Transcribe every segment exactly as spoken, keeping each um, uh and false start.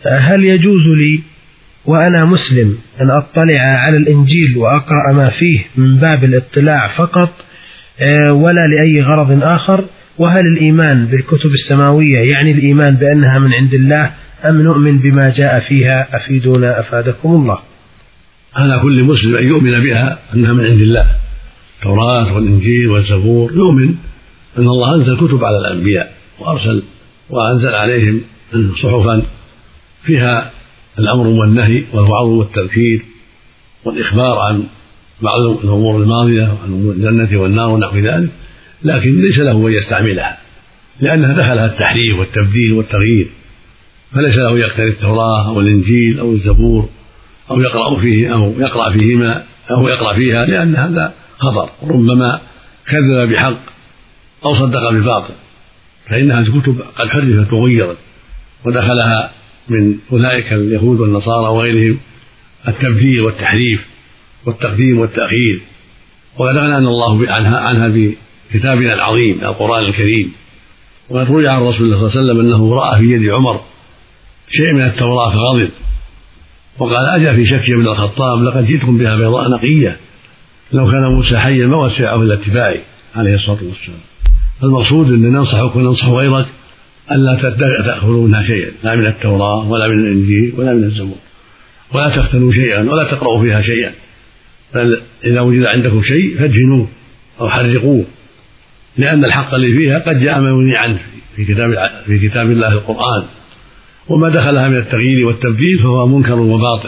هل يجوز لي وأنا مسلم أن أطلع على الإنجيل وأقرأ ما فيه من باب الاطلاع فقط ولا لأي غرض آخر؟ وهل الإيمان بالكتب السماوية يعني الإيمان بأنها من عند الله أم نؤمن بما جاء فيها؟ أفيدونا أفادكم الله. على كل مسلم أن يؤمن بها أنها من عند الله، التوراة والإنجيل والزبور، يؤمن أن الله أنزل كتب على الأنبياء وأرسل وأنزل عليهم صحفا فيها الأمر والنهي والوعظ والتذكير والإخبار عن بعض الأمور الماضية وعن الجنة والنار ونحو ذلك، لكن ليس له أن يستعملها لأنها دخلها التحريف والتبديل والتغيير، فليس له يقتري التوراة أو الإنجيل أو الزبور أو يقرأ فيه أو يقرأ فيهما أو يقرأ فيها، لأن هذا خطر، ربما كذب بحق أو صدق بباطل، فإنها الكتب قد حرفت وغيرت ودخلها من أولئك اليهود والنصارى وغيرهم التبديل والتحريف والتقديم والتأخير، وقد أغنانا الله عنها, عنها بكتابنا العظيم القرآن الكريم. وقد روي عن رسول الله صلى الله عليه وسلم أنه رأى في يد عمر شيء من التوراة فغضب وقال: أجا في شك ابن الخطاب لقد جئتكم بها بيضاء نقية، لو كان موسى حيا ما وسعه إلا اتباعي عليه الصلاة والسلام. المقصود أن ننصحك وننصح غيرك ألا تأخذوا منها شيئا، لا من التوراة ولا من الإنجيل ولا من الزبور، ولا تختنوا شيئا ولا تقرأوا فيها شيئا، بل إذا وجد عندكم شيء فادفنوه أو حرقوه، لأن الحق اللي فيها قد جاء ما يغني عنه في كتاب في كتاب الله القرآن، وما دخلها من التغيير والتبديل فهو منكر وباطل،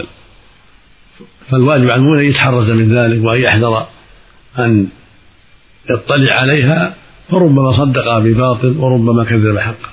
فالواجب على المؤمن أن يتحرز من ذلك وأن يحذر أن يطلع عليها، فربما صدق بباطل وربما كذب حقا.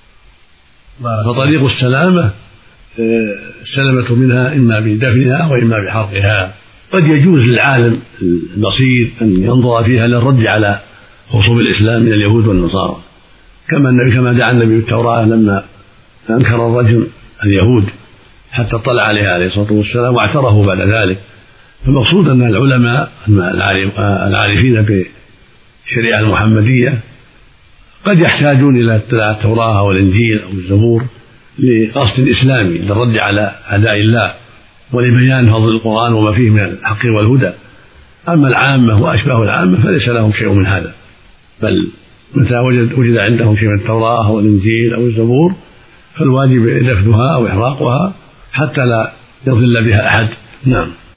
فطريق السلامة السلامة منها إما بدفنها وإما بحرقها. قد يجوز للعالم البصير أن ينظر فيها للرد على خصوم الإسلام من اليهود والنصارى، كما النبي كما دعا النبي بالتوراة لما أنكر الرجل اليهود حتى اطلع عليها عليه الصلاة والسلام واعترفوا بعد ذلك. فالمقصود أن العلماء العارفين بالشريعة المحمدية قد يحتاجون إلى اطلاع التوراة أو الإنجيل أو الزبور لقصد إسلامي للرد على أعداء الله ولبيان فضل القرآن وما فيه من الحق والهدى. أما العامة وأشباه العامة فليس لهم شيء من هذا، بل متى وجد, وجد عندهم شيء من التوراة أو الإنجيل أو الزبور فالواجب دفنها أو إحراقها حتى لا يضل بها أحد. نعم.